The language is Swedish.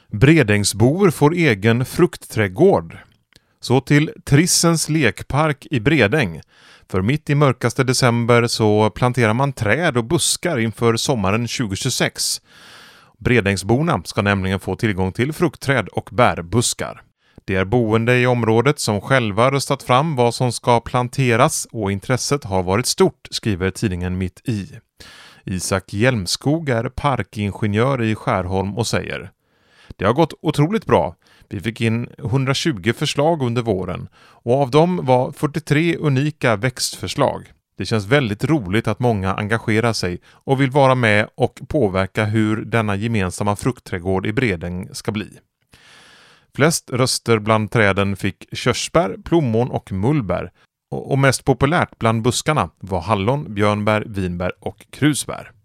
Bredängsbor får egen fruktträdgård. Så till Trissens lekpark i Bredäng. För mitt i mörkaste december så planterar man träd och buskar inför sommaren 2026. Bredängsborna ska nämligen få tillgång till fruktträd och bärbuskar. Det är boende i området som själva röstat fram vad som ska planteras och intresset har varit stort, skriver tidningen Mitt i. Isak Hjelmskog är parkingenjör i Skärholm och säger: Det har gått otroligt bra. Vi fick in 120 förslag under våren och av dem var 43 unika växtförslag. Det känns väldigt roligt att många engagerar sig och vill vara med och påverka hur denna gemensamma fruktträdgård i Bredäng ska bli. Flest röster bland träden fick körsbär, plommon och mullbär och mest populärt bland buskarna var hallon, björnbär, vinbär och krusbär.